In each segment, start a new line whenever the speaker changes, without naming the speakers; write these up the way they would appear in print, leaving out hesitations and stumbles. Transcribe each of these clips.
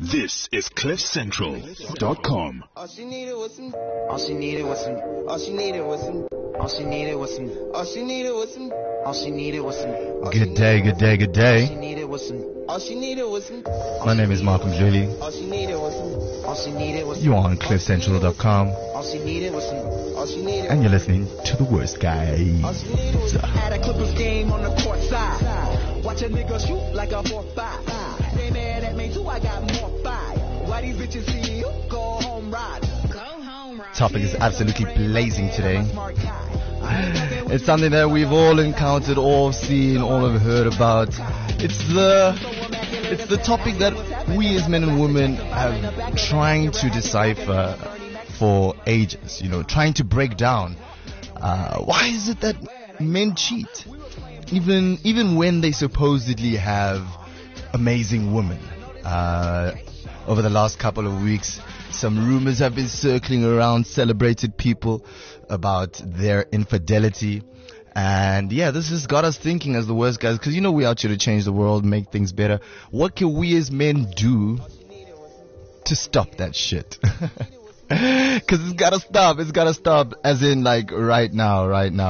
This is CliffCentral.com.
All she needed was some. All she needed was some. All she needed was some. All she needed was some. All she needed was some. All she needed was some.
Good day, good day, good
All she
day.
needed was some. All she needed was some.
My name is Malcolm Julie.
All she needed was some. All she needed was some.
You are on CliffCentral.com,
All she needed was some. All she needed.
and you're listening to the worst guy.
All she needed was some.
Had a Clippers game on the court side. Watch a nigga shoot like a 4-5. They mad at me too, I got more fire. Why these bitches see you? Go home ride.
Topic is absolutely blazing today. It's something that we've all encountered, all seen, all have heard about. It's the topic that we as men and women have trying to decipher for ages, trying to break down. Why is it that men cheat? Even when they supposedly have amazing women. Over the last couple of weeks, some rumors have been circling around celebrated people about their infidelity. And yeah, this has got us thinking as the worst guys, because we're out here to change the world, make things better. What can we as men do to stop that shit? Because it's gotta stop as in like right now.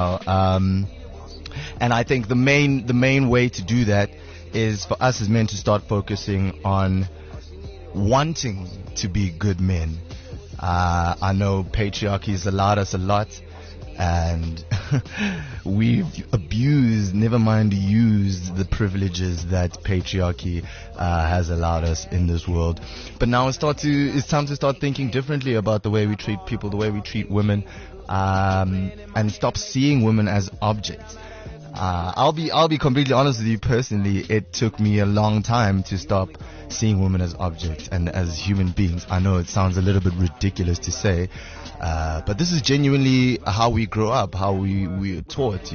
And I think the main way to do that is for us as men to start focusing on wanting to be good men. I know patriarchy has allowed us a lot, and we've abused, never mind used, the privileges that patriarchy has allowed us in this world. But now it's time to start thinking differently about the way we treat people, the way we treat women, and stop seeing women as objects. I'll be completely honest with you personally. It took me a long time to stop seeing women as objects and as human beings. I know it sounds a little bit ridiculous to say, but this is genuinely how we grow up, how we are taught.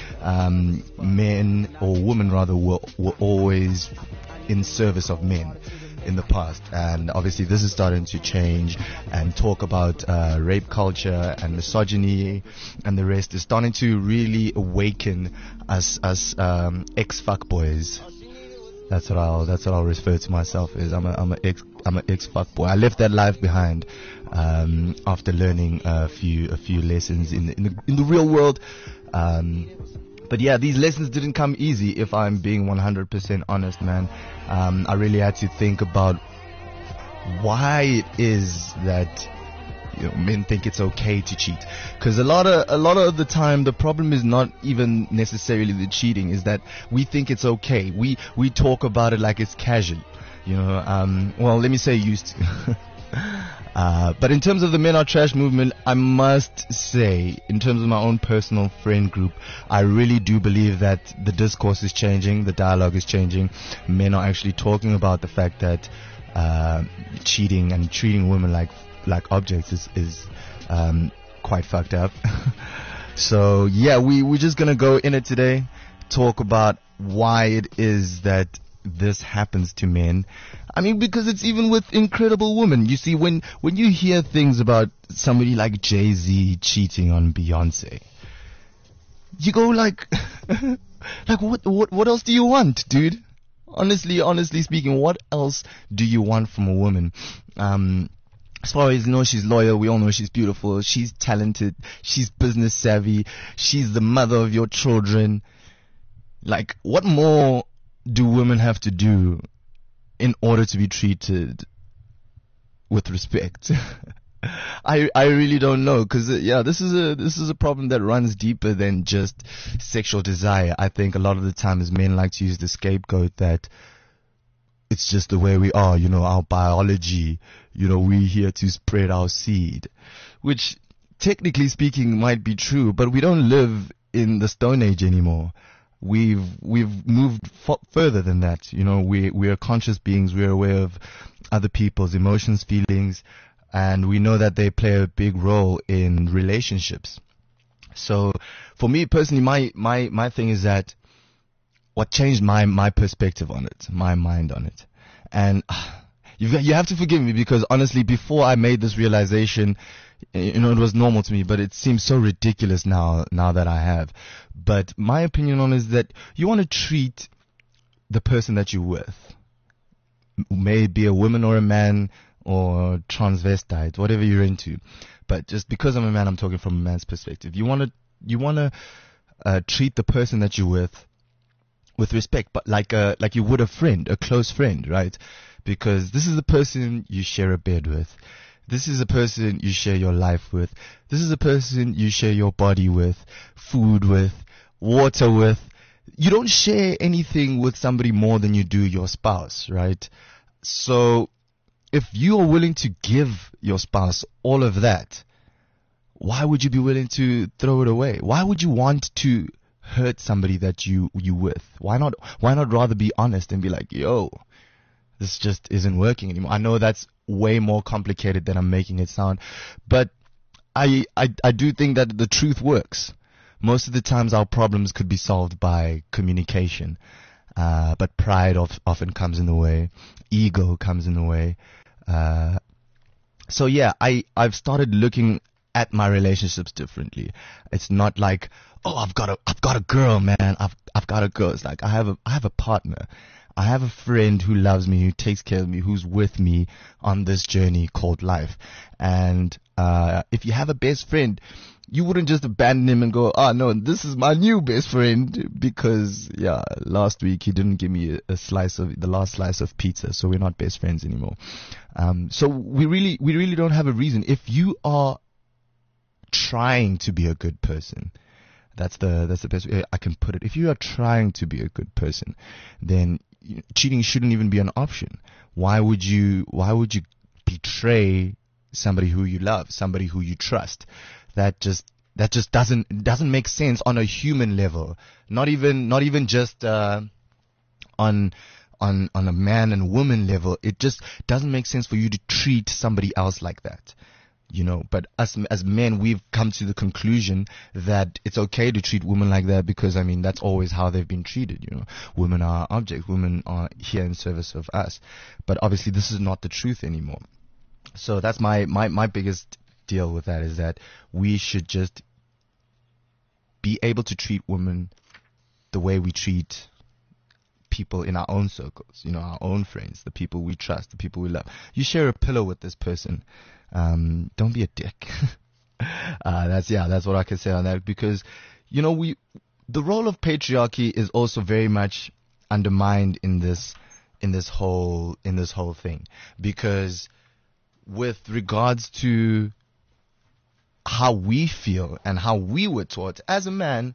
Men or women rather were always in service of men in the past, and obviously this is starting to change, and talk about rape culture and misogyny and the rest is starting to really awaken us ex-fuck boys. That's what I'll refer to myself as. I'm an ex-fuck boy. I left that life behind after learning a few lessons in the real world. But yeah, these lessons didn't come easy, if I'm being 100% honest, man. I really had to think about why it is that men think it's okay to cheat. Because a lot of the time, the problem is not even necessarily the cheating, is that we think it's okay. We talk about it like it's casual. Well, let me say used to. But in terms of the Men Are Trash movement, I must say, in terms of my own personal friend group, I really do believe that the discourse is changing, the dialogue is changing. Men are actually talking about the fact that cheating and treating women like objects is quite fucked up. So yeah, we're just gonna go in it today, talk about why it is that this happens to men. I mean, because it's even with incredible women. You see, when you hear things about somebody like Jay-Z cheating on Beyonce, you go like, what else do you want, dude? Honestly speaking, what else do you want from a woman? As far as she's loyal, we all know she's beautiful, she's talented, she's business savvy, she's the mother of your children. Like, what more do women have to do in order to be treated with respect? I really don't know, because this is a problem that runs deeper than just sexual desire. I think a lot of the times men like to use the scapegoat that it's just the way we are, our biology, we're here to spread our seed, which technically speaking might be true, but we don't live in the Stone Age anymore. We've moved further than that. We are conscious beings. We're aware of other people's emotions, feelings, and we know that they play a big role in relationships. So for me personally, my thing is that what changed my perspective on it, my mind on it. And you have to forgive me, because honestly, before I made this realization, it was normal to me, but it seems so ridiculous now that I have. But my opinion on it is that you want to treat the person that you're with may it be a woman or a man or transvestite, whatever you're into. But just because I'm a man, I'm talking from a man's perspective. You want to treat the person that you're with respect, but like you would a friend, a close friend, right? Because this is the person you share a bed with. This is a person you share your life with. This is a person you share your body with, food with, water with. You don't share anything with somebody more than you do your spouse, right? So if you are willing to give your spouse all of that, why would you be willing to throw it away? Why would you want to hurt somebody that you with? Why not rather be honest and be like, yo, this just isn't working anymore? I know that's way more complicated than I'm making it sound, but I do think that the truth works. Most of the times our problems could be solved by communication, but pride often comes in the way, ego comes in the way. So yeah, I've started looking at my relationships differently. It's not like, oh, I've got a girl, man. I've got a girl. It's like I have a partner. I have a friend who loves me, who takes care of me, who's with me on this journey called life. And if you have a best friend, you wouldn't just abandon him and go, oh no, this is my new best friend, because yeah, last week he didn't give me the last slice of pizza, so we're not best friends anymore. So we really don't have a reason. If you are trying to be a good person, that's the best way I can put it. If you are trying to be a good person, then cheating shouldn't even be an option. Why would you betray somebody who you love, somebody who you trust? That just doesn't make sense on a human level. Not even just on a man and woman level. It just doesn't make sense for you to treat somebody else like that. You know, but us as men, we've come to the conclusion that it's okay to treat women like that, because I mean that's always how they've been treated. You know, women are objects, women are here in service of us. But obviously this is not the truth anymore. So that's my biggest deal with that, is that we should just be able to treat women the way we treat people in our own circles, you know, our own friends, the people we trust, the people we love. You share a pillow with this person. Don't be a dick. That's what I can say on that, because, you know, the role of patriarchy is also very much undermined in this whole thing, because with regards to how we feel and how we were taught as a man,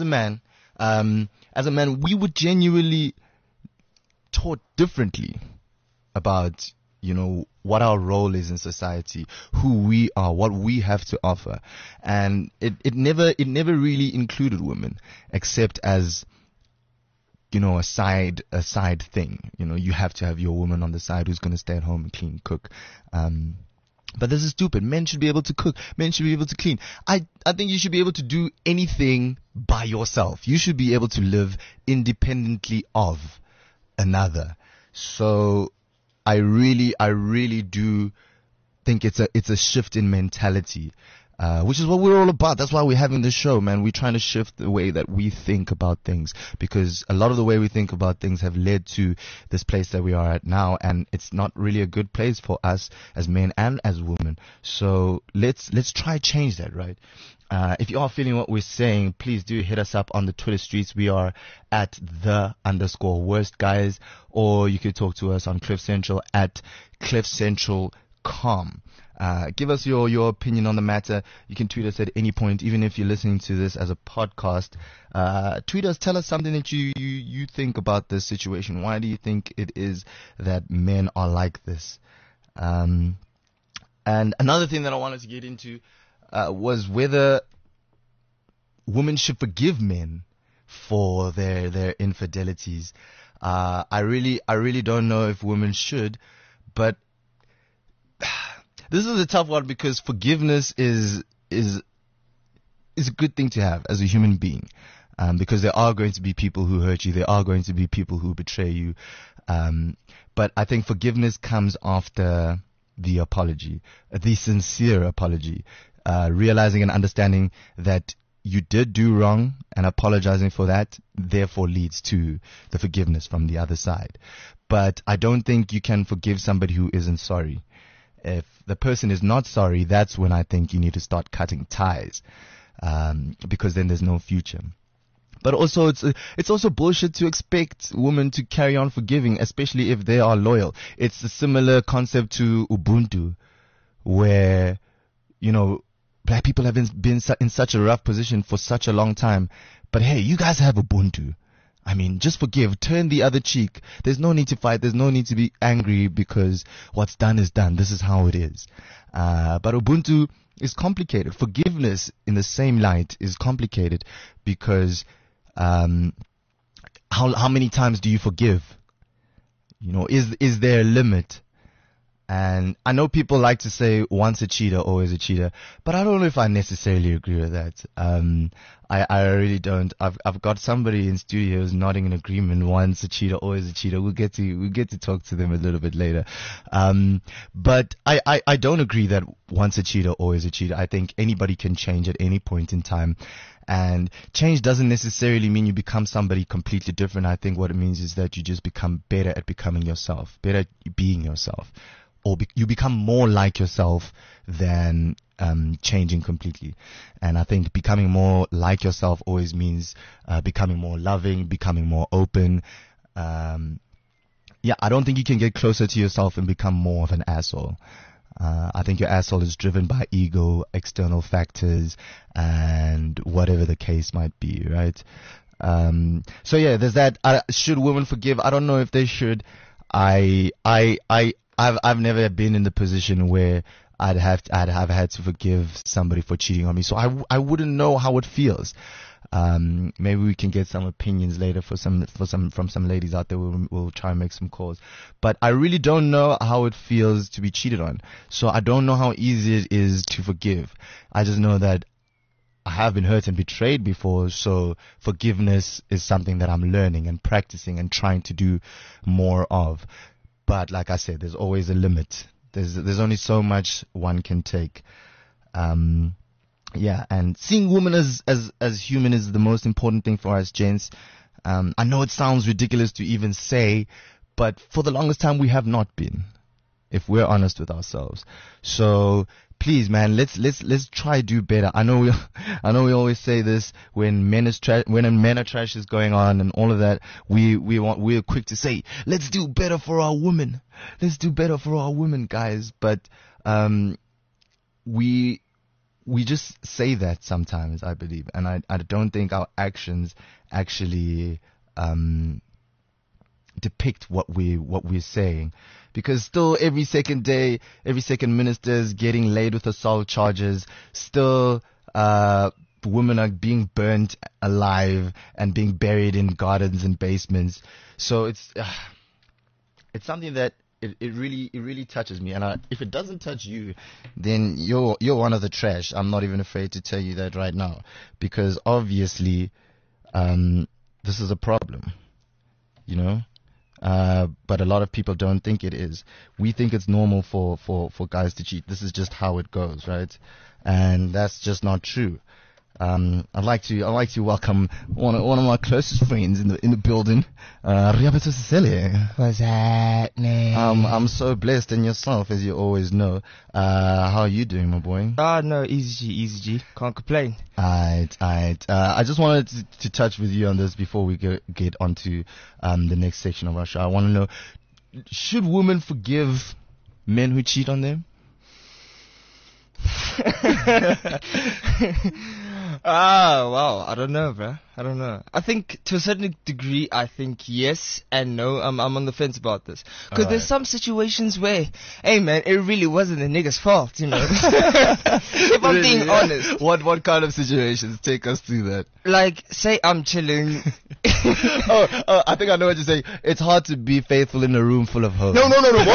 we were genuinely taught differently about, you know, what our role is in society, who we are, what we have to offer. And it never really included women, except as, you know, a side thing. You know, you have to have your woman on the side who's going to stay at home and clean, cook. But this is stupid. Men should be able to cook. Men should be able to clean. I think you should be able to do anything by yourself. You should be able to live independently of another. So I really do think it's a shift in mentality, which is what we're all about. That's why we're having this show, man. We're trying to shift the way that we think about things, because a lot of the way we think about things have led to this place that we are at now, and it's not really a good place for us as men and as women. So let's try change that, right? If you are feeling what we're saying, please do hit us up on the Twitter streets. We are at @the_worst guys, or you could talk to us on Cliff Central at cliffcentral.com. Give us your opinion on the matter. You can tweet us at any point, even if you're listening to this as a podcast. Tweet us, tell us something that you think about this situation. Why do you think it is that men are like this? And another thing that I wanted to get into was whether women should forgive men for their infidelities. I really don't know if women should, but this is a tough one, because forgiveness is a good thing to have as a human being, because there are going to be people who hurt you, there are going to be people who betray you, but I think forgiveness comes after the apology, the sincere apology, realizing and understanding that you did do wrong, and apologizing for that therefore leads to the forgiveness from the other side. But I don't think you can forgive somebody who isn't sorry. If the person is not sorry, that's when I think you need to start cutting ties, because then there's no future. But also, it's also bullshit to expect women to carry on forgiving, especially if they are loyal. It's a similar concept to Ubuntu, where, you know, black people have been in such a rough position for such a long time. But hey, you guys have Ubuntu. I mean, just forgive, turn the other cheek. There's no need to fight. There's no need to be angry, because what's done is done. This is how it is. But Ubuntu is complicated. Forgiveness in the same light is complicated, because how many times do you forgive? You know, is there a limit? And I know people like to say once a cheater, always a cheater, but I don't know if I necessarily agree with that. I really don't. I've got somebody in studio who's nodding in agreement. Once a cheater, always a cheater. We'll get to talk to them a little bit later. But I don't agree that once a cheater, always a cheater. I think anybody can change at any point in time. And change doesn't necessarily mean you become somebody completely different. I think what it means is that you just become better at becoming yourself, better at being yourself. Or you become more like yourself than changing completely. And I think becoming more like yourself always means becoming more loving, becoming more open. I don't think you can get closer to yourself and become more of an asshole. I think your asshole is driven by ego, external factors, and whatever the case might be, right? So yeah, there's that. Should women forgive? I don't know if they should. I've never been in the position where I'd have had to forgive somebody for cheating on me, so I wouldn't know how it feels. Maybe we can get some opinions later from some ladies out there. We'll try and make some calls, but I really don't know how it feels to be cheated on. So I don't know how easy it is to forgive. I just know that I have been hurt and betrayed before, so forgiveness is something that I'm learning and practicing and trying to do more of. But like I said, there's always a limit. There's only so much one can take. And seeing women as human is the most important thing for us gents. I know it sounds ridiculous to even say, but for the longest time we have not been, if we're honest with ourselves. So please, man, let's try to do better. I know we always say this when men are trash is going on and all of that. We're quick to say, let's do better for our women. Let's do better for our women, guys. But we just say that sometimes, I believe, and I don't think our actions actually depict what we're saying. Because still every second minister is getting laid with assault charges. Still, women are being burnt alive and being buried in gardens and basements. So it's something that it really touches me. And if it doesn't touch you, then you're one of the trash. I'm not even afraid to tell you that right now, because obviously, this is a problem, you know. But a lot of people don't think it is. We think it's normal for guys to cheat. This is just how it goes, right? And that's just not true. I'd like to welcome one of my closest friends in the building, Riabeto Cecilia.
What's happening?
I'm so blessed, and yourself, as you always know. How are you doing, my boy?
No, easy G. Can't complain.
Alright. I just wanted to touch with you on this before we get onto the next section of our show. I want to know, should women forgive men who cheat on them?
Wow. I don't know, bro. I don't know. I think to a certain degree, I think yes and no. I'm on the fence about this. Because there's some situations where, hey man, it really wasn't the nigga's fault, you know. If I'm being honest.
What kind of situations? Take us through that.
Like, say I'm chilling.
I think I know what you're saying. It's hard to be faithful in a room full of hoes.
No.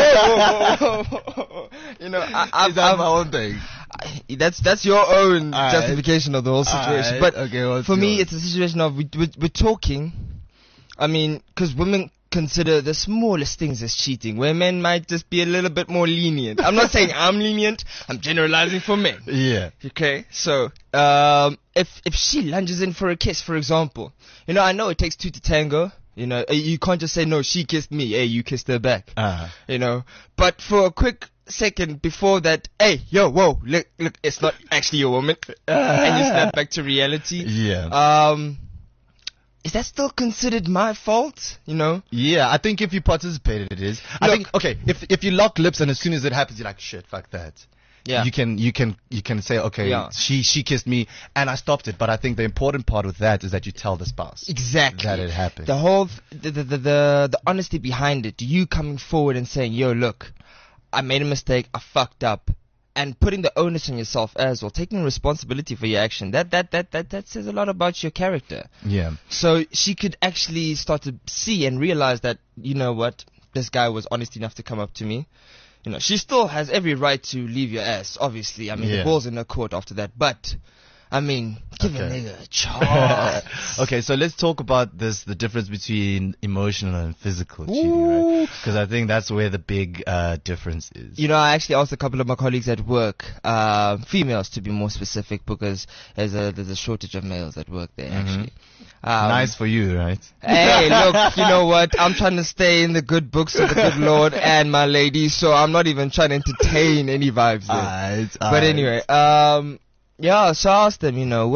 Whoa. You know,
Is that my own thing?
That's your own justification of the whole situation.
Right.
But
okay,
for me, it's a situation of we're talking. I mean, because consider the smallest things as cheating, where men might just be a little bit more lenient. I'm not saying I'm lenient. I'm generalizing for men.
Yeah.
Okay, so if she lunges in for a kiss, for example, I know it takes two to tango. You can't just say, no, she kissed me. Hey, you kissed her back. But for a quick second before that, hey, yo, whoa, look, it's not actually a woman. And you snap back to reality.
Yeah.
Is that still considered my fault?
Yeah, I think if you participated, it is. I think, okay, if you lock lips and as soon as it happens, you're like, shit, fuck that.
Yeah.
You can say, okay,
Yeah.
she kissed me and I stopped it. But I think the important part with that is that you tell the spouse.
Exactly.
That it happened.
The whole, the honesty behind it. You coming forward and saying, yo, look, I made a mistake, I fucked up. And putting the onus on yourself as well, taking responsibility for your action. That says a lot about your character.
Yeah.
So she could actually start to see and realize that, you know what, this guy was honest enough to come up to me. She still has every right to leave your ass, obviously. I mean, the ball's in her court after that. But, I mean, give a nigga a chance.
Okay, so let's talk about the difference between emotional and physical cheating, right? Because I think that's where the big difference is.
I actually asked a couple of my colleagues at work, females to be more specific, because there's a shortage of males at work there, actually.
Nice for you, right?
Hey, look, you know what? I'm trying to stay in the good books of the good Lord and my ladies, so I'm not even trying to entertain any vibes there. But anyway, yeah, so I asked them,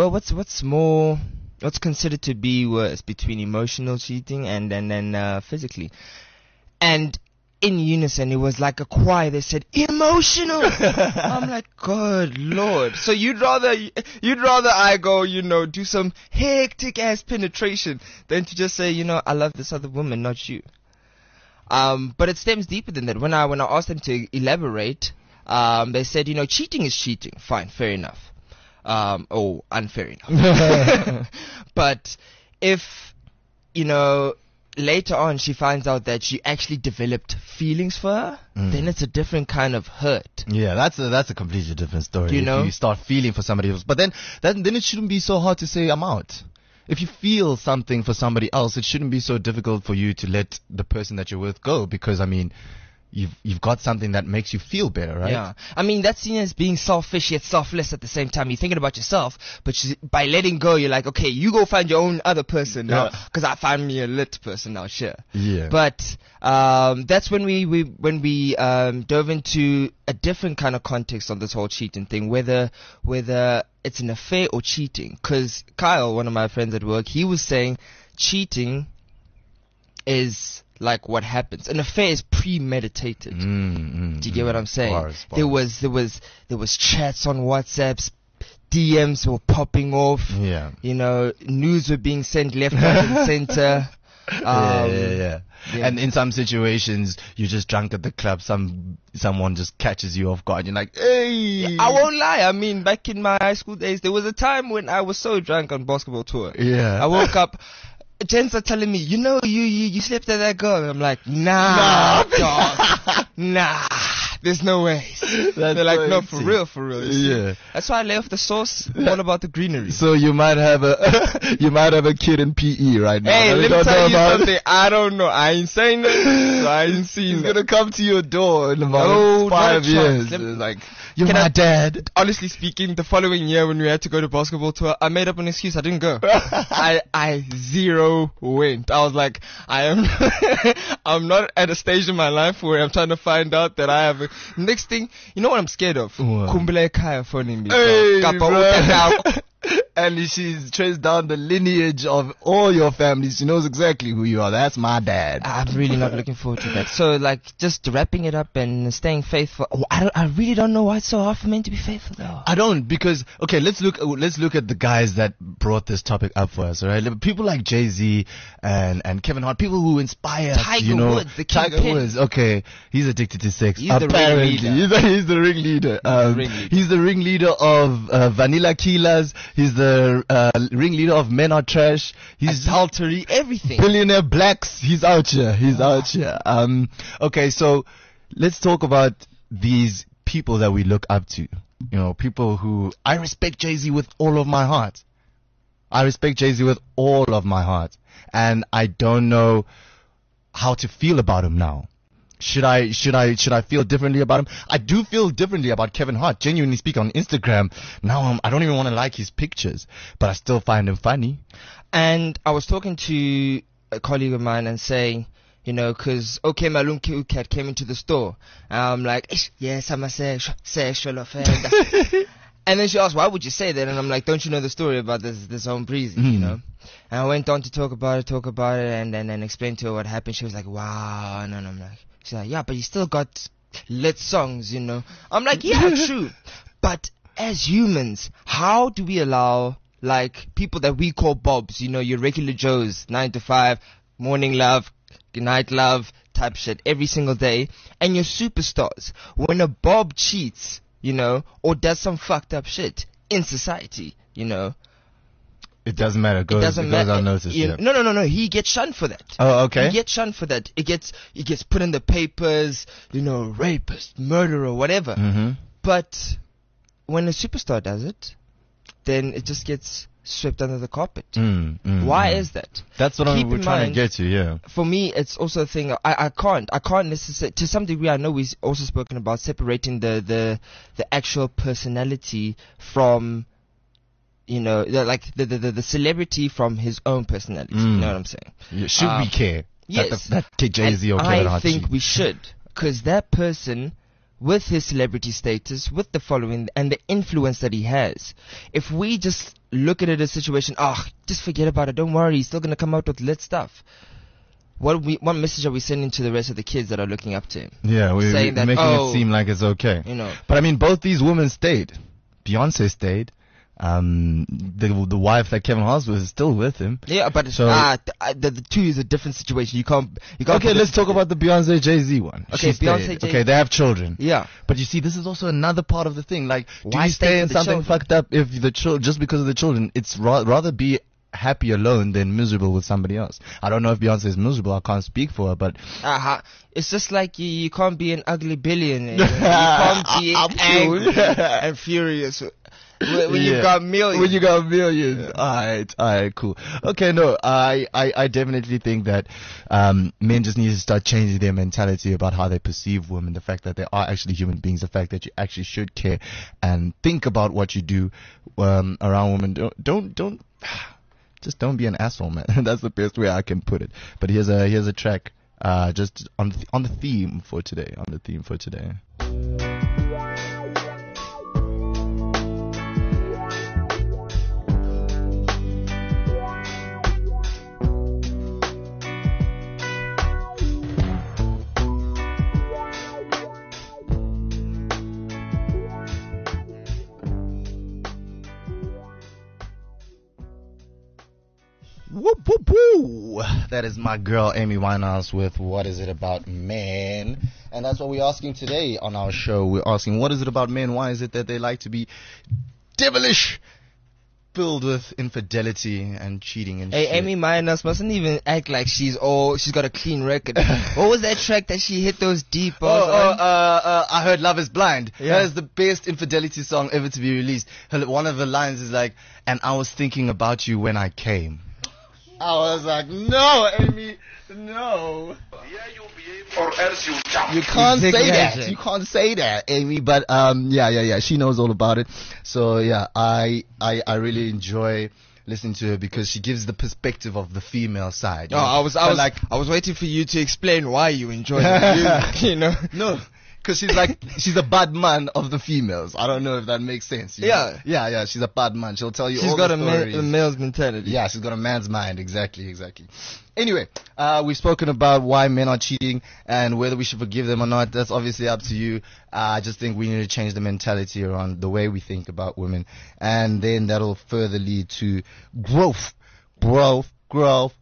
what's considered to be worse between emotional cheating and then physically? And in unison, it was like a choir. They said, emotional. I'm like, good Lord. So you'd rather I go, do some hectic ass penetration than to just say, I love this other woman, not you. But it stems deeper than that. When I asked them to elaborate, they said, cheating is cheating. Fine, fair enough. Or unfair enough. But if, later on she finds out that you actually developed feelings for her, then it's a different kind of hurt.
Yeah, that's a completely different story.
If
you start feeling for somebody else. But then it shouldn't be so hard to say I'm out. If you feel something for somebody else, it shouldn't be so difficult for you to let the person that you're with go, because I mean, you've got something that makes you feel better, right?
Yeah. I mean, that's seen as being selfish yet selfless at the same time. You're thinking about yourself, but by letting go, you're like, okay, you go find your own other person now, because I found me a lit person now, sure.
Yeah.
But that's when we dove into a different kind of context on this whole cheating thing, whether it's an affair or cheating. Because Kyle, one of my friends at work, he was saying cheating is like what happens. An affair is premeditated. Do you get what I'm saying?
Bars.
There was chats on WhatsApps, DMs were popping off.
Yeah.
News were being sent left, right, and center.
Yeah. And in some situations, you're just drunk at the club. Someone just catches you off guard. You're like, hey.
I won't lie. I mean, back in my high school days, there was a time when I was so drunk on basketball tour.
Yeah.
I woke up. Gents are telling me, you slept at that girl. And I'm like, nah, dog. Nah, there's no way. They're like, no, for real.
Yeah.
That's why I lay off the sauce. All about the greenery.
So you might have a kid in PE right now.
Hey, let me tell you something. I don't know. I ain't saying that. So I ain't seen
He's
that.
gonna come to your door in about 5 years.
Like,
you're my dad.
Honestly speaking, the following year when we had to go to basketball tour, I made up an excuse. I didn't go. I zero went. I was like, I'm not at a stage in my life where I'm trying to find out that I have next thing. You know what I'm scared of? Kumbule Kaya phoning me.
Hey, and she's traced down the lineage of all your families. She knows exactly who you are. That's my dad.
I'm really not looking forward to that. So, like, just wrapping it up and staying faithful. I really don't know why it's so hard for men to be faithful, though.
I don't, because okay, let's look at the guys that brought this topic up for us. All right, people like Jay-Z and Kevin Hart, people who inspire us.
Tiger Woods, the
Tiger
kingpin.
Woods. Okay, he's addicted to sex.
He's the ringleader.
He's the ringleader. He's the ringleader of Vanilla Killers. He's the ringleader of Men Are Trash. He's
adultery, everything.
Billionaire Blacks. He's out here. Out here. Okay, so let's talk about these people that we look up to. People who I respect Jay-Z with all of my heart. And I don't know how to feel about him now. Should I feel differently about him? I do feel differently about Kevin Hart. Genuinely speaking, on Instagram now, I don't even want to like his pictures, but I still find him funny.
And I was talking to a colleague of mine and saying, you know, because OK Malum Cat came into the store. I'm like, yes, I'm a sexual offender. And then she asked, why would you say that? And I'm like, don't you know the story about this home breezy, you know? And I went on to talk about it, and then explain to her what happened. She was like, wow. And then I'm like, she's like, yeah, but you still got lit songs, you know? I'm like, yeah, true. But as humans, how do we allow, like, people that we call Bobs, you know, your regular Joes, 9 to 5, morning love, night love type shit every single day, and your superstars, when a Bob cheats, you know, or does some fucked up shit in society, you know,
it doesn't matter. It goes unnoticed.
No. He gets shunned for that.
Oh, okay.
He gets shunned for that. It gets put in the papers, you know, rapist, murderer, whatever.
Mm-hmm.
But when a superstar does it, then it just gets swept under the carpet. Why is that?
That's what we're trying to get to, yeah.
For me, it's also a thing, I can't necessarily, to some degree, I know we've also spoken about separating the actual personality from, you know, the celebrity from his own personality. You know what I'm saying?
Yeah, should we care?
Yes.
That Jay-Z or Kevin Hart
I think we should. Because that person, with his celebrity status, with the following, and the influence that he has, if we just look at it as a situation, just forget about it, don't worry, he's still going to come out with lit stuff. What message are we sending to the rest of the kids that are looking up to him?
Yeah, we're making it seem like it's okay.
You know.
But I mean, both these women stayed. Beyonce stayed. The wife that Kevin Hart was is still with him.
Yeah, but
so,
the two is a different situation. You can't.
Okay, let's talk about the Beyonce Jay-Z one.
Okay, Beyonce Jay-Z.
Okay, they have children.
Yeah,
but you see, this is also another part of the thing. Like,
why
do you stay in something
children?
fucked up if just because of the children? It's rather be happy alone than miserable with somebody else. I don't know if Beyonce is miserable. I can't speak for her, but
it's just like you can't be an ugly billionaire. You can't be angry and furious. When you got millions.
When you got millions. Yeah. Alright, cool. Okay, no, I definitely think that men just need to start changing their mentality about how they perceive women, the fact that they are actually human beings, the fact that you actually should care and think about what you do around women. Don't just don't be an asshole, man. That's the best way I can put it. But here's a track just on the theme for today. Whoop, whoop, whoop. That is my girl Amy Winehouse with What Is It About Men? And that's what we're asking today on our show. We're asking, what is it about men? Why is it that they like to be devilish, filled with infidelity and cheating and shit?
Amy Winehouse mustn't even act like she's got a clean record. What was that track that she hit those deep bars on?
I heard Love Is Blind.
Yeah.
That is the best infidelity song ever to be released. One of the lines is like, and I was thinking about you when I came. I was like, no, Amy, no.
Or else you jump.
You can't say that. You can't say that, Amy. But yeah. She knows all about it. So yeah, I really enjoy listening to her because she gives the perspective of the female side.
No, I was waiting for you to explain why you enjoy it. You know,
no. Because she's a bad man of the females. I don't know if that makes sense.
Yeah.
Yeah. She's a bad man. She'll tell you
all the stories. She's got a male's mentality.
Yeah, she's got a man's mind. Exactly. Anyway, we've spoken about why men are cheating and whether we should forgive them or not. That's obviously up to you. I just think we need to change the mentality around the way we think about women. And then that'll further lead to growth.
So what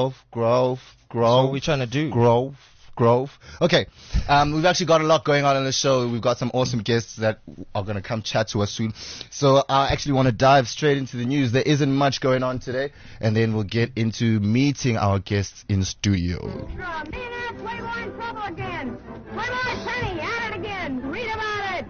are we trying to do?
Growth. Okay, we've actually got a lot going on the show. We've got some awesome guests that are going to come chat to us soon. So I actually want to dive straight into the news. There isn't much going on today, and then we'll get into meeting our guests in studio.
Playboy in trouble again. Playboy Penny at it again. Read about it.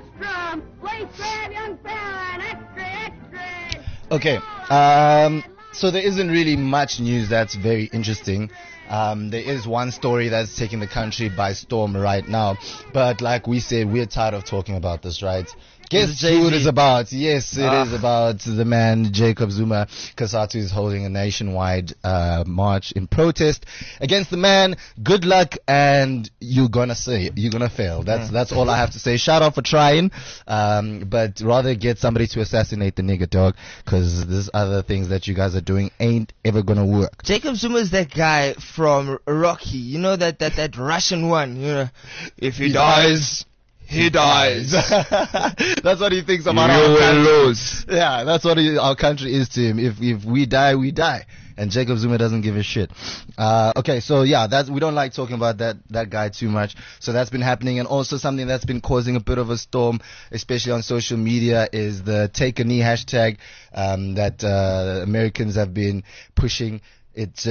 Extra. Play sad young fella and extra.
Okay, So there isn't really much news that's very interesting. There is one story that's taking the country by storm right now. But like we said, we're tired of talking about this, right? Guess who it is about? Yes, it is about the man Jacob Zuma. COSATU is holding a nationwide march in protest against the man. Good luck, and you're gonna fail. That's all I have to say. Shout out for trying, but rather get somebody to assassinate the nigger, dog, because there's other things that you guys are doing ain't ever gonna work.
Jacob Zuma is that guy from Rocky. You know that Russian one. You know, if he dies. He dies.
That's what he thinks about our country. Yeah, that's what our country is to him. If we die, we die. And Jacob Zuma doesn't give a shit. Okay, so yeah, we don't like talking about that guy too much. So that's been happening. And also something that's been causing a bit of a storm, especially on social media, is the Take a Knee hashtag that Americans have been pushing. It's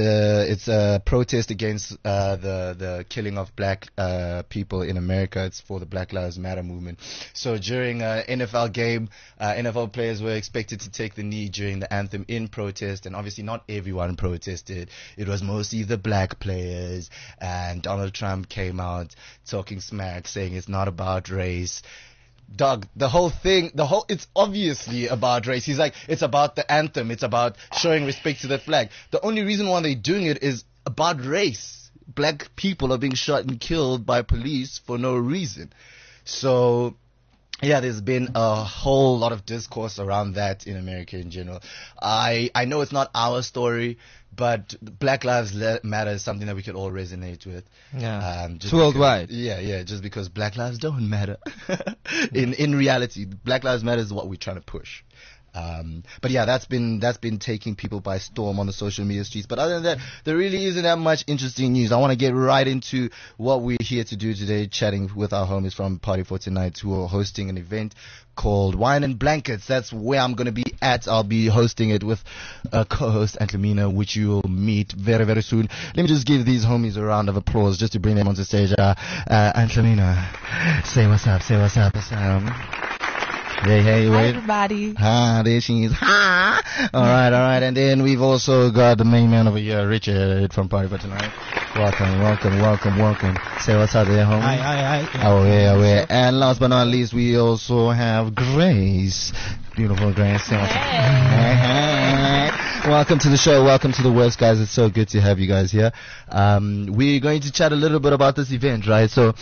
a protest against the killing of black people in America. It's for the Black Lives Matter movement. So during an NFL game, NFL players were expected to take the knee during the anthem in protest, and obviously not everyone protested. It was mostly the black players, and Donald Trump came out talking smack, saying it's not about race. Dog, it's obviously about race. He's like, it's about the anthem. It's about showing respect to the flag. The only reason why they're doing it is about race. Black people are being shot and killed by police for no reason. So, yeah, there's been a whole lot of discourse around that in America in general. I know it's not our story, but Black Lives Matter is something that we could all resonate with.
Yeah, it's worldwide.
Just because Black lives don't matter. in reality, Black Lives Matter is what we're trying to push. But yeah, that's been taking people by storm on the social media streets. But other than that, there really isn't that much interesting news. I want to get right into what we're here to do today, chatting with our homies from Party for Tonight, who are hosting an event called Wine and Blankets. That's where I'm going to be at. I'll be hosting it with co-host Antlemina, which you'll meet very, very soon. Let me just give these homies a round of applause just to bring them onto stage. Antlemina, say what's up, Hey, wait.
Hi, everybody.
There she is. All right. And then we've also got the main man over here, Richard from Party for Tonight. Welcome. Say what's up there, homie.
Hi.
Oh, yeah. And last but not least, we also have Grace. Beautiful Grace. Say what's up. Hey. Welcome to the show. Welcome to the West, guys. It's so good to have you guys here. We're going to chat a little bit about this event, right? So,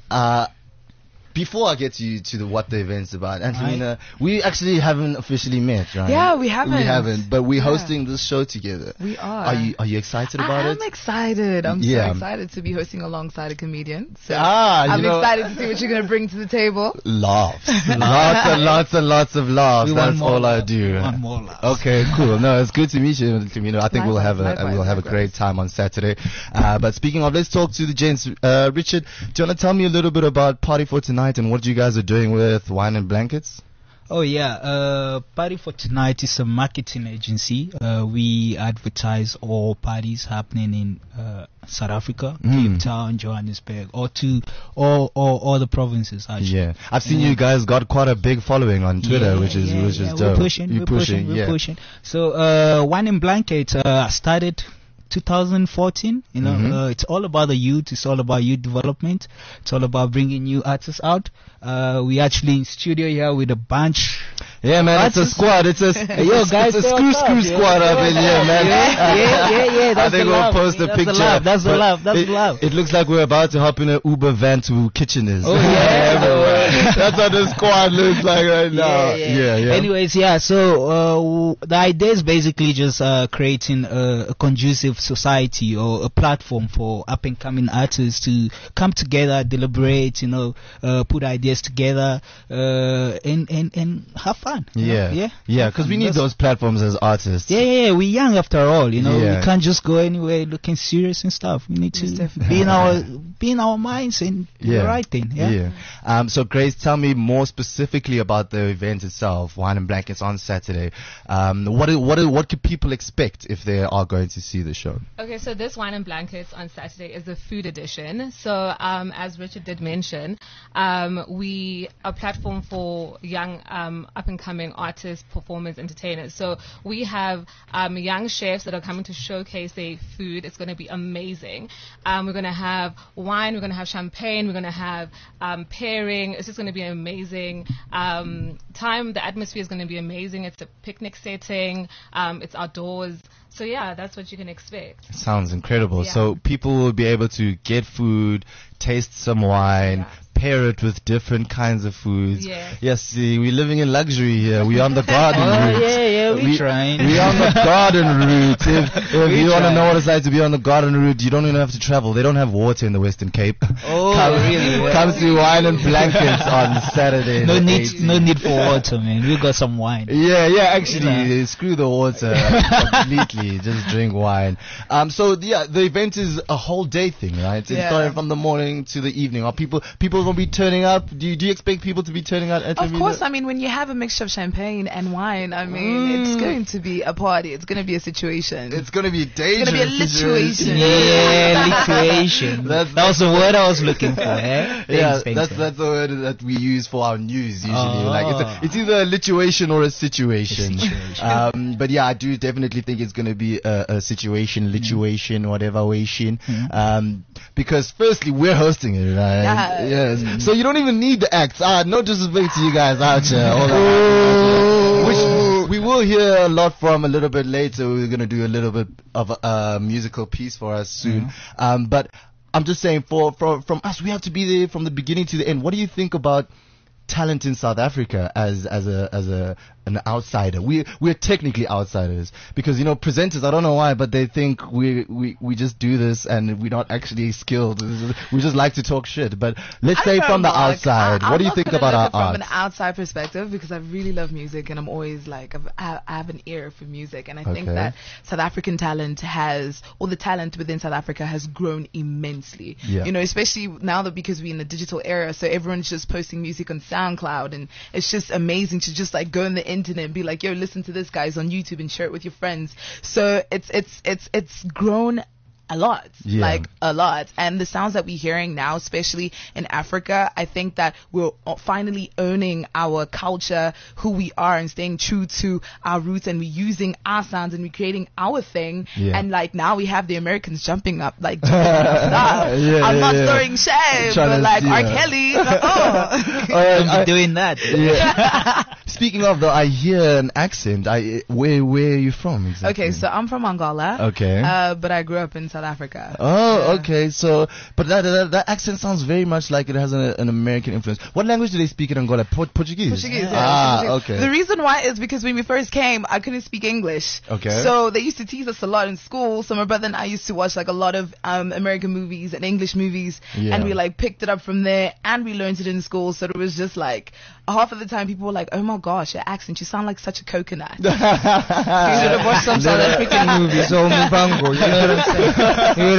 before I get to what the event's about, Angelina, we actually haven't officially met, right?
Yeah, we haven't.
But we're hosting this show together.
We are.
Are you excited about it?
I'm excited. I'm so excited to be hosting alongside a comedian. So
I'm
excited to see what you're going to bring to the table.
Laughs. Lots and lots of laughs. That's all I do.
Want more laughs.
Okay, cool. No, it's good to meet you, Angelina. I think we'll have a great time on Saturday. But speaking of, let's talk to the gents. Richard, do you want to tell me a little bit about Party for Tonight and what you guys are doing with Wine and Blankets?
Oh yeah, Party for Tonight is a marketing agency. We advertise all parties happening in South Africa, Cape Town, Johannesburg, or the provinces actually.
Yeah, I've seen you guys got quite a big following on Twitter, which is dope.
We're pushing. So Wine and Blankets started 2014, it's all about the youth. It's all about youth development. It's all about bringing new artists out. We actually in studio here with a bunch.
Yeah, man, it's a squad. It's a
guys,
it's a screw squad up in here, man.
Yeah.
I think we'll post a picture.
That's the love.
It looks like we're about to hop in an Uber van to Kitcheners.
Oh yeah,
that's what the squad looks like right now. Yeah.
Anyways, so the idea is basically just creating a conducive society or a platform for up and coming artists to come together, deliberate, put ideas together, and have fun.
Yeah, because we need those platforms as artists.
Yeah, we're young after all, we can't just go anywhere looking serious and stuff. We need to be in our minds and do the right thing.
So Grace, tell tell me more specifically about the event itself, Wine and Blankets on Saturday. What could people expect if they are going to see the show?
Okay, so this Wine and Blankets on Saturday is the food edition. So as Richard did mention, we are a platform for young up-and-coming artists, performers, entertainers. So we have young chefs that are coming to showcase their food. It's going to be amazing. We're going to have wine, we're going to have champagne, we're going to have pairing. It's just going to be an amazing time. The atmosphere is going to be amazing. It's a picnic setting. It's outdoors. So yeah, that's what you can expect.
Sounds incredible. Yeah. So people will be able to get food, taste some wine, pair it with different kinds of foods. Yes, see, we're living in luxury here. We're on the garden route.
We're trying.
We're on the garden route. If you want to know what it's like to be on the garden route, you don't even have to travel. They don't have water in the Western Cape.
Really?
Come to Wine and Blankets on Saturday.
No need for water, man. We got some wine.
Actually, screw the water completely. Just drink wine. So the event is a whole day thing, right? It's starting from the morning to the evening. Are people going to be turning up? Do you expect people to be turning out?
Of course. I mean, when you have a mixture of champagne and wine, I mean, it's going to be a party. It's going to be a situation.
It's going to be dangerous.
It's going to be a lituation.
Lituation. That was the word I was looking for.
That's the word that we use for our news usually. Like it's either a lituation or a situation. But yeah, I do definitely think it's going to be a situation, lituation, whatever way. Because firstly, we're hosting it, right? Yes. So you don't even need the acts. No disrespect to you guys out here. Which we will hear a lot from a little bit later. We're going to do a little bit of a musical piece for us soon. But I'm just saying, from us, we have to be there from the beginning to the end. What do you think about talent in South Africa as an outsider? We're technically outsiders because presenters, I don't know why, but they think we just do this and we're not actually skilled. We just like to talk shit. But let's say from the outside, what do you think about our art?
From an outside perspective, because I really love music and I'm always like I have an ear for music, and I think that South African talent the talent within South Africa has grown immensely. Especially now that because we're in the digital era, so everyone's just posting music on SoundCloud, and it's just amazing to just like go on the internet and be like, yo, listen to this guy's on YouTube, and share it with your friends. So it's grown a lot, like a lot. And the sounds that we're hearing now, especially in Africa, I think that we're finally owning our culture, who we are, and staying true to our roots, and we're using our sounds and we're creating our thing. And like now we have the Americans jumping up stuff. I'm not throwing shade, but like R. Kelly.
I'm doing that.
Speaking of though, I hear an accent. Where are you from exactly?
Okay, so I'm from Angola.
Okay.
But I grew up in South Africa.
Okay. So, but that accent sounds very much like it has an American influence. What language do they speak in Angola? Portuguese.
Portuguese.
Okay.
The reason why is because when we first came, I couldn't speak English.
Okay.
So they used to tease us a lot in school. So my brother and I used to watch like a lot of American movies and English movies, and we like picked it up from there, and we learned it in school. So it was just like half of the time people were like, "Oh my gosh, your accent! You sound like such a coconut."
You should have watched some South African movies. You know what I'm saying?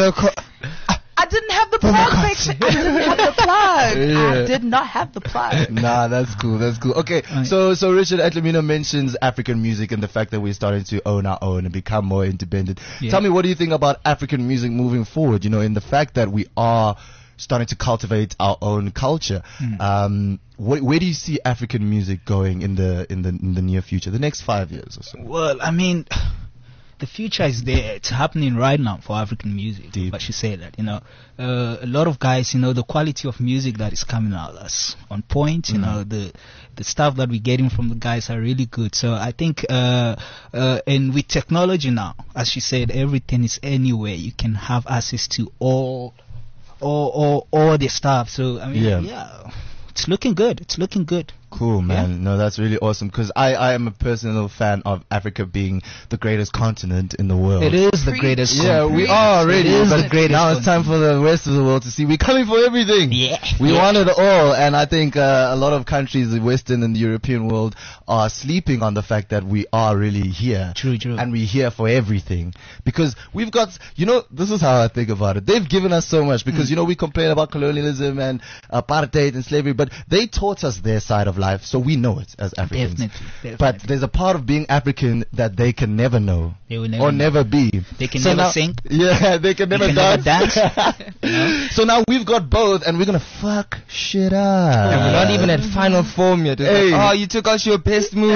I didn't have the plug, bitch. I didn't have the plug. I did not have the plug.
Nah, that's cool. Okay, so Richard Atlamino mentions African music and the fact that we're starting to own our own and become more independent. Tell me, what do you think about African music moving forward? In the fact that we are starting to cultivate our own culture. Where do you see African music going in the near future, the next 5 years or so?
Well, I mean, the future is there. It's happening right now for African music. I should say that, a lot of guys, the quality of music that is coming out is on point. The stuff that we're getting from the guys are really good. So I think, and with technology now, as you said, everything is anywhere. You can have access to all the stuff. So I mean, it's looking good.
Cool, man. No, that's really awesome because I am a personal fan of Africa being the greatest continent in the world.
It is the greatest continent.
Yeah, we are already.
It is
but
the greatest
now it's time for the rest of the world to see we're coming for everything.
Yeah.
We want it all. And I think a lot of countries, the Western and the European world, are sleeping on the fact that we are really here.
True.
And we're here for everything. Because we've got, this is how I think about it. They've given us so much because, we complain about colonialism and apartheid and slavery, but they taught us their side of life, so we know it as Africans.
Definitely.
But there's a part of being African that they can never know.
They will never
or
know.
never be.
They can never sing.
Yeah, they can never dance. So now we've got both, and we're gonna fuck shit up.
And we're not even at final form yet.
Hey.
Like, you took out your best move.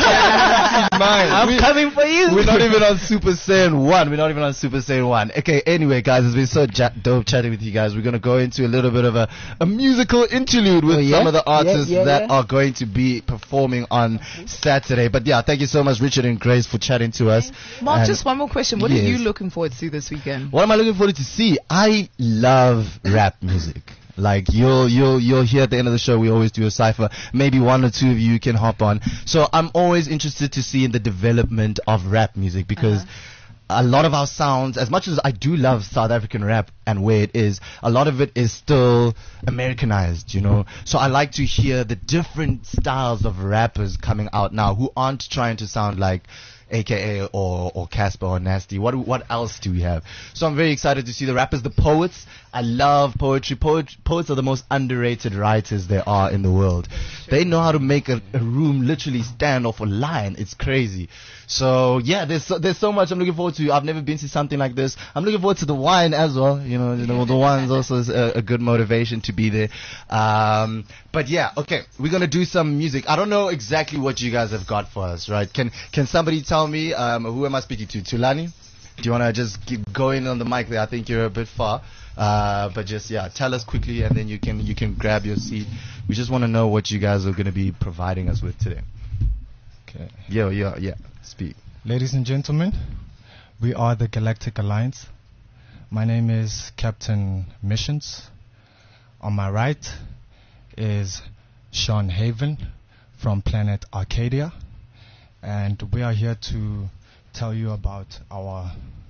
I'm
coming for you.
We're not even on Super Saiyan 1. We're not even on Super Saiyan 1. Okay, anyway, guys, it's been so dope chatting with you guys. We're gonna go into a little bit of a musical interlude with some of the artists that are going to be performing on Saturday. But yeah, thank you so much, Richard and Grace, for chatting to us.
Mark,
And
just one more question. What are you looking forward to this weekend?
what am I looking forward to see? I love rap music. Like you'll hear at the end of the show, we always do a cypher. Maybe one or two of you can hop on. So I'm always interested to see in the development of rap music because a lot of our sounds, as much as I do love South African rap and where it is, a lot of it is still Americanized, So I like to hear the different styles of rappers coming out now who aren't trying to sound like AKA or Casper or Nasty. What else do we have? So I'm very excited to see the rappers, the poets. I love poetry. Poets are the most underrated writers there are in the world. They know how to make a room literally stand off a line. It's crazy. So yeah, there's so much I'm looking forward to. I've never been to something like this. I'm looking forward to the wine as well. The wine's also a good motivation to be there. But yeah, okay, we're gonna do some music. I don't know exactly what you guys have got for us, right? Can somebody tell me who am I speaking to? Tulani? Do you wanna just keep going on the mic there? I think you're a bit far. But just tell us quickly, and then you can grab your seat. We just want to know what you guys are gonna be providing us with today.
Okay.
Yeah. Speak.
Ladies and gentlemen, we are the Galactic Alliance. My name is Captain Missions. On my right is Sean Haven from Planet Arcadia, and we are here to tell you about our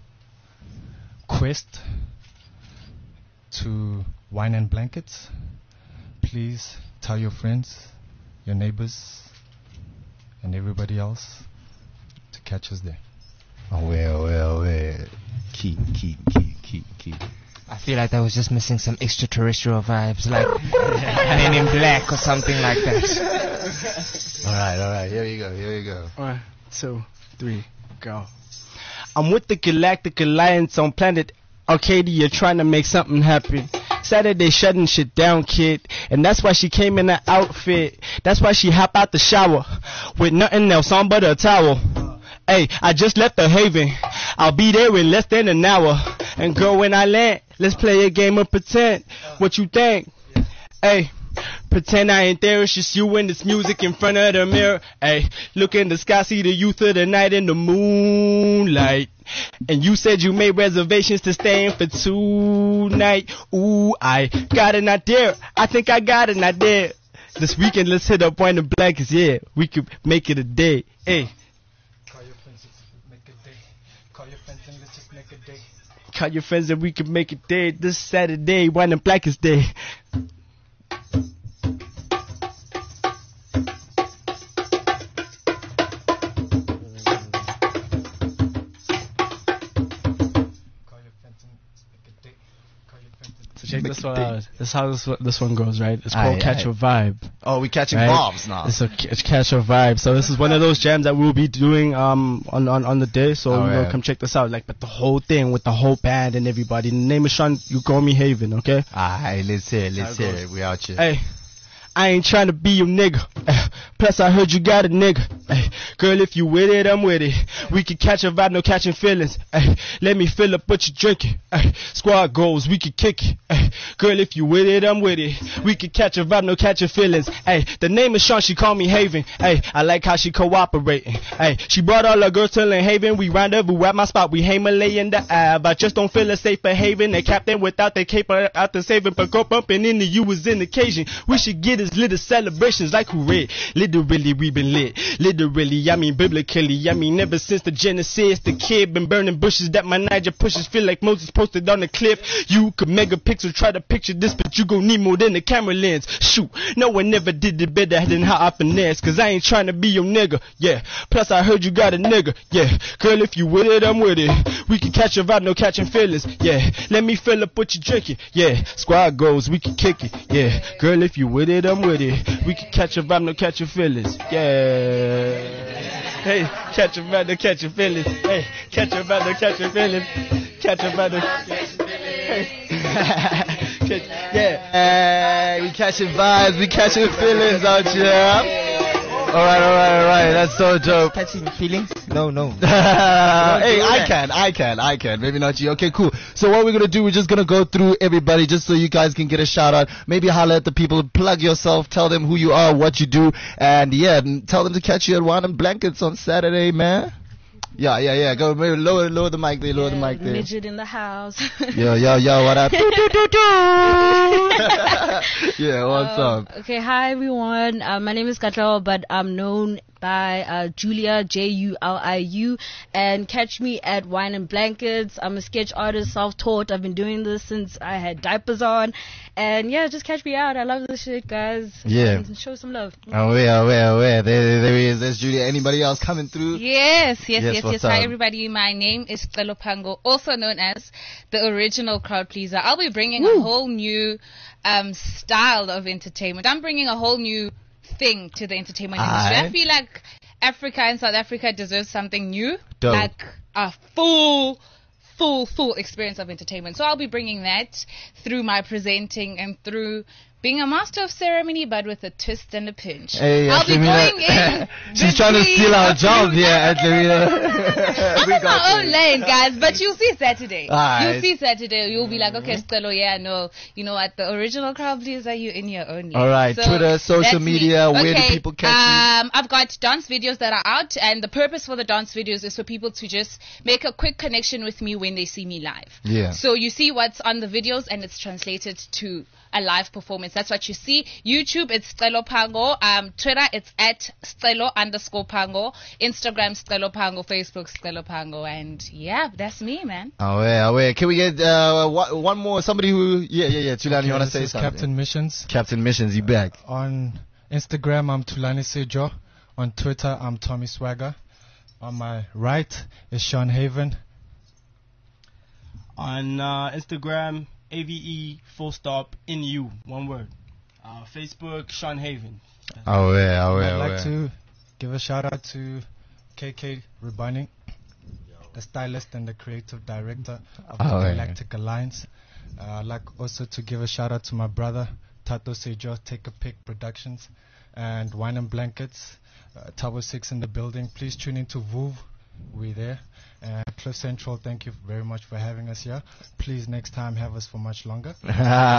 quest to wine and blankets. Please tell your friends, your neighbors, and everybody else to catch us there.
Oh, well. Keep.
I feel like that was just missing some extraterrestrial vibes, like Men in Black or something like that.
All right. Here you go.
1, 2, 3, go. I'm with the Galactic Alliance on Planet Arcadia, trying to make something happen. Saturday shutting shit down, kid. And that's why she came in that outfit. That's why she hop out the shower with nothing else on but a towel. Hey, I just left the Haven. I'll be there in less than an hour. And girl, when I land, let's play a game of pretend. What you think? Hey, pretend I ain't there. It's just you and this music in front of the mirror. Hey, look in the sky, see the youth of the night in the moonlight. And you said you made reservations to stay in for tonight. Ooh, I got an idea. I think I got an idea. This weekend, let's hit up Wine and Blankets. Yeah, we could make it a day. Hey.
Call your friends, make a day. Call your friends and let's just make a day.
Call your friends and we can make it day. This Saturday, Wine and Blankets Day. So check this one out. This is how this one goes, right? It's called Catch a Vibe.
Oh, we're catching vibes now.
It's Catch a Vibe. So this is one of those jams that we'll be doing on the day. So come check this out. But the whole thing with the whole band and everybody. The name is Sean. You call me Haven, okay?
Alright, let's hear it. We out here.
Hey. I ain't tryna be your nigga. Plus I heard you got a nigga. Girl, if you with it, I'm with it. We can catch a vibe, no catching feelings. Ay, let me fill up what you drinking. Ay, squad goals, we can kick it. Ay, girl, if you with it, I'm with it. We can catch a vibe, no catching feelings. Ay, the name is Sean, she call me Haven. Ay, I like how she cooperating. Ay, she brought all her girls to Lynn Haven. We rendezvous at my spot. We hang Malay in the Ave. I just don't feel a safe behaving. The captain without the cape out the saving. But go bumping into you was an occasion. We should get as little celebrations like who read. Literally, we been lit. Literally, I mean biblically. I mean, ever since the Genesis, the kid been burning bushes that my Niger pushes. Feel like Moses posted on the cliff. You could megapixel try to picture this, but you gon' need more than the camera lens. Shoot, no one never did it better than how I finesse. Cause I ain't trying to be your nigga, yeah. Plus I heard you got a nigga, yeah. Girl, if you with it, I'm with it. We can catch a vibe, no catching feelings, yeah. Let me fill up what you drinking, yeah. Squad goals, we can kick it, yeah. Girl, if you with it, I'm with it. We can catch a vibe, no catching feelings, yeah. Hey, catch a vibe, no catching feelings. Hey, catch a vibe, no catching feelings. Catch a vibe, no catching feelings.
Yeah, we catching vibes, we catching feelings out here. Alright, that's so dope.
Catching feelings? No.
Hey, I can. Maybe not you. Okay, cool. So what we're gonna do, we're just gonna go through everybody just so you guys can get a shout out. Maybe holler at the people, plug yourself, tell them who you are, what you do, and yeah, tell them to catch you at Wine and Blankets on Saturday, man. Yeah. Go maybe lower the mic there, lower the mic there.
Midget in the house.
Yo, what up? Yeah, what's up?
Okay, hi everyone. My name is Katlawa, but I'm known by Julia, Juliu, and catch me at Wine and Blankets. I'm a sketch artist, self-taught. I've been doing this since I had diapers on, and yeah, just catch me out. I love this shit, guys.
Yeah,
and show some love.
Aware. There he is. There's Julia. Anybody else coming through?
Yes.
What's
Hi
up?
everybody. My name is Celo Pango, also known as the original crowd pleaser. I'll be bringing a whole new style of entertainment. I'm bringing a whole new thing to the entertainment industry. I feel like Africa and South Africa deserves something new,
dope.
Like a full experience of entertainment. So I'll be bringing that through my presenting and through being a master of ceremony, but with a twist and a pinch.
Hey,
I'll be going in.
She's trying to steal our job here, Angelina.
I'm in my own lane, guys, but you'll see Saturday.
Right.
You'll see Saturday. You'll be like, okay, Stelo, yeah, no. You know what? The original crowd pleaser, you in your own lane.
All right, so Twitter, social media, where do people catch you?
I've got dance videos that are out, and the purpose for the dance videos is for people to just make a quick connection with me when they see me live.
Yeah.
So you see what's on the videos, and it's translated to a live performance. That's what you see. YouTube, it's Stelo Pango. Twitter, it's at Stelo_Pango. Instagram, Stelo Pango. Facebook, Stelo Pango. And yeah, that's me, man.
Aware. Can we get one more? Somebody who... Yeah. Tulani, you want to say something?
Captain Missions,
you back.
On Instagram, I'm Tulani Sejo. On Twitter, I'm Tommy Swagger. On my right is Sean Haven.
On Instagram, AVE_NU, one word. Facebook, Sean Haven.
I'd like to give a shout out to KK Ribani, the stylist and the creative director of the Galactic Alliance. I'd like also to give a shout out to my brother, Tato Sejo, Take a Pic Productions, and Wine and Blankets, Tower 6 in the building. Please tune into VOOV. We're there. Cliff Central, thank you very much for having us here. Please next time have us for much longer.
We'll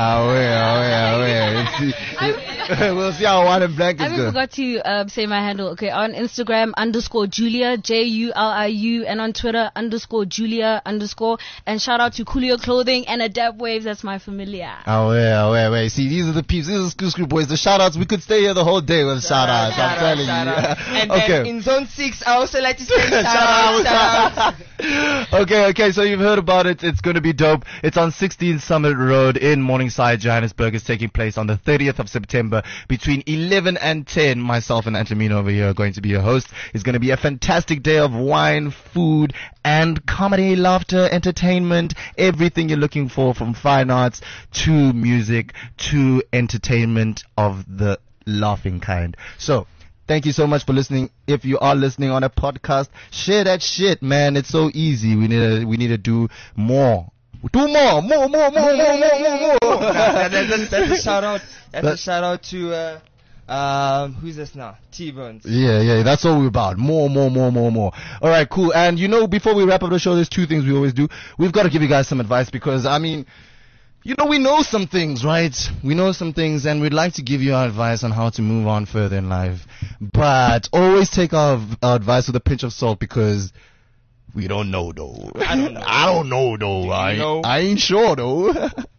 see how Wine and Blankets go.
I forgot to say my handle. Okay, on Instagram _Julia, Juliu, and on Twitter _Julia_. And shout out to Coolio Clothing and Adapt Waves. That's my familiar.
Wait. See, these are the peeps. These are School Screw Boys. The shout outs. We could stay here the whole day with shout outs. I'm telling you.
And then in Zone 6, I also like to say shout out.
Okay, so you've heard about it. It's going to be dope. It's on 16 Summit Road in Morningside, Johannesburg. It's taking place on the 30th of September between 11 and 10. Myself and Angelina over here are going to be your host. It's going to be a fantastic day of wine, food, and comedy, laughter, entertainment, everything you're looking for, from fine arts to music to entertainment of the laughing kind. So, thank you so much for listening. If you are listening on a podcast, share that shit, man. It's so easy. We need to do more. Do more.
That's a shout out. That's a shout out to Who's this now? T-Bones.
Yeah, that's all we're about. More. All right, cool. And before we wrap up the show, there's two things we always do. We've got to give you guys some advice because, we know some things, right? We know some things, and we'd like to give you our advice on how to move on further in life. But always take our advice with a pinch of salt because we don't know, though. I don't know, though. I ain't sure, though.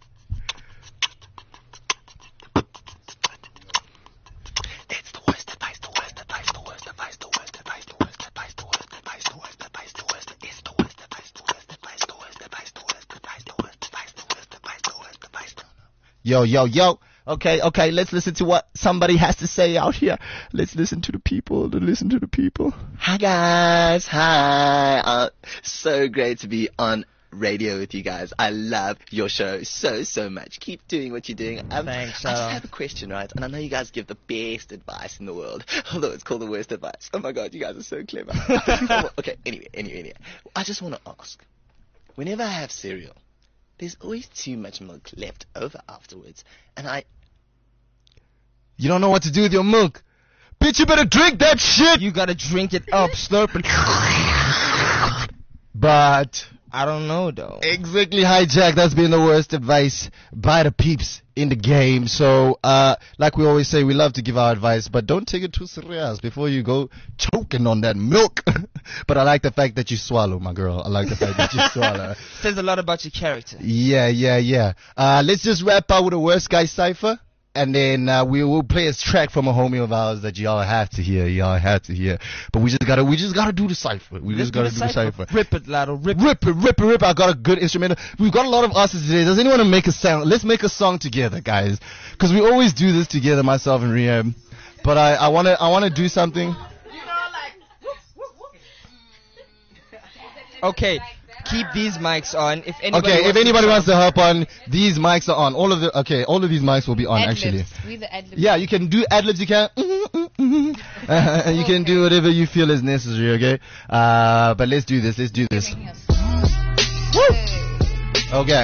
Yo. Okay, let's listen to what somebody has to say out here. Let's listen to the people.
Hi, guys. Hi. So great to be on radio with you guys. I love your show so much. Keep doing what you're doing.
Thanks.
I just have a question, right? And I know you guys give the best advice in the world, although it's called the worst advice. Oh my God, you guys are so clever. Okay, anyway. I just want to ask, whenever I have cereal, there's always too much milk left over afterwards, and
You don't know what to do with your milk. Bitch, you better drink that shit!
You gotta drink it up, slurp it.
But
I don't know, though.
Exactly, Hijack. That's been the worst advice by the peeps in the game. So, like we always say, we love to give our advice, but don't take it too serious before you go choking on that milk. But I like the fact that you swallow, my girl. I like the fact that you swallow.
Says a lot about your character.
Yeah. Let's just wrap up with a worst guy cipher. And then we will play a track from a homie of ours that y'all have to hear. But we just gotta do the cipher. We just gotta do the cipher.
Rip it, Lotto. Rip
it. I got a good instrumental. We've got a lot of artists today. Does anyone want to make a sound? Let's make a song together, guys. Because we always do this together, myself and Rehab. But I wanna do something.
Okay. Keep these mics on. If
anybody wants to help on, these mics are on. All of these mics will be on, actually.
We the ad-libs.
Yeah, you can do ad-libs, you can. You can do whatever you feel is necessary, okay? But let's do this. Woo! Okay.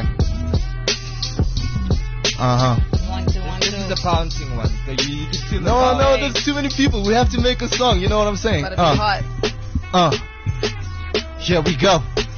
This is the bouncing one. So you can see the
No, there's too many people. We have to make a song, you know what I'm saying? Here we go.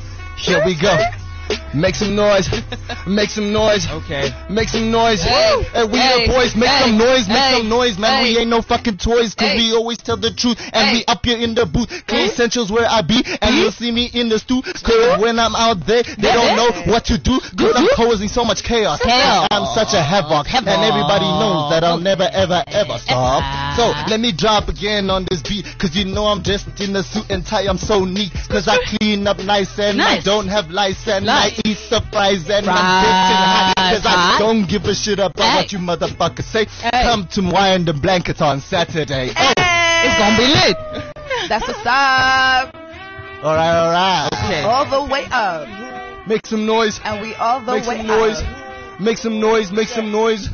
Make some noise.
Okay.
Make some noise.
Hey,
we the boys, make some noise, man. We ain't no fucking toys, cause we always tell the truth. And we up here in the booth. Clean Central's where I be, and you'll see me in the stew. Cause when I'm out there, they don't know what to do. Cause I'm causing so much chaos. I'm such a havoc. And everybody knows that I'll never ever stop. So let me drop again on this beat, cause you know I'm dressed in a suit and tie. I'm so neat, cause I clean up nice and I don't have lice and I eat surprise and I'm getting hot, cause I don't give a shit about what you motherfuckers say. Come to Wine and Blankets on Saturday.
It's gonna be lit. That's what's up.
Alright.
Okay.
All the way up.
Make some noise.
And we all the way
up. Make some noise.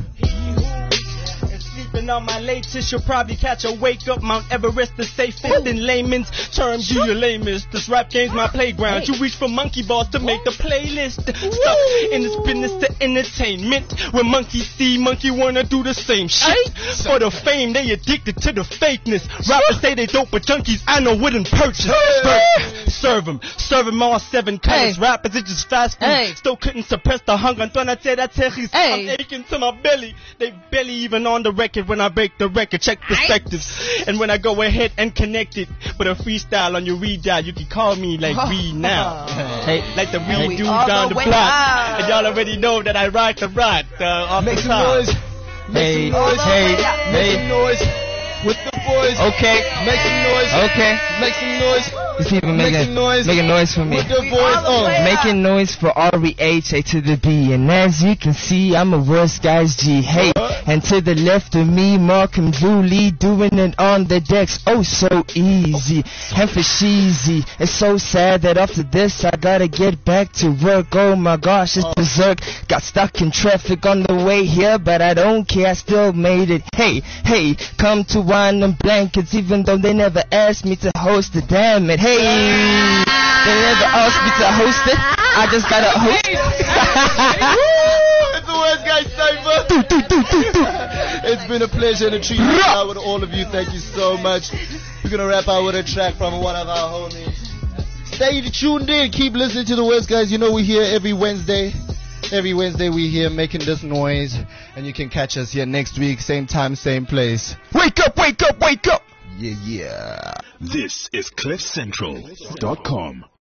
On my latest, you'll probably catch a wake up. Mount Everest, the safest in layman's terms. You your lamest. This rap game's my playground. You reach for monkey balls to make the playlist. Stuck in this business to entertainment. When monkeys see monkey wanna do the same shit. For the fame, they addicted to the fakeness. Rappers say they dope, but junkies I know wouldn't purchase. Serve them all 7 colors. Rappers, it's just fast food. Still couldn't suppress the hunger. I'm aching to my belly. They barely even on the record. When I break the record, check perspectives. And when I go ahead and connect it with a freestyle on your redial, you can call me like Reed now. Hey, like the Reed dude down the block. And y'all already know that I rock the rod.
Make some noise. Make some noise. With the boys.
Okay.
Make some noise.
Okay.
Make some noise.
These people making noise for me.
With the boys.
Making noise for R-E-H-A to the B. And as you can see, I'm a worst guy's G. Hey, and to the left of me, Markham Dooley doing it on the decks. Oh, so easy. And for cheesy. It's so sad that after this, I gotta get back to work. Oh my gosh, it's berserk. Got stuck in traffic on the way here, but I don't care. I still made it. Hey, come to Wine and Blankets, even though they never asked me to host it. Damn it. Hey, they never asked me to host it. I just gotta host it.
It's the worst West Guys Cypher. It's been a pleasure and a treat to be out with all of you. Thank you so much. We're going to wrap out with a track from one of our homies. Stay tuned in. Keep listening to the West Guys. You know we're here every Wednesday. Every Wednesday we're here making this noise. And you can catch us here next week. Same time, same place. Wake up, wake up, wake up. Yeah.
This is CliffCentral.com.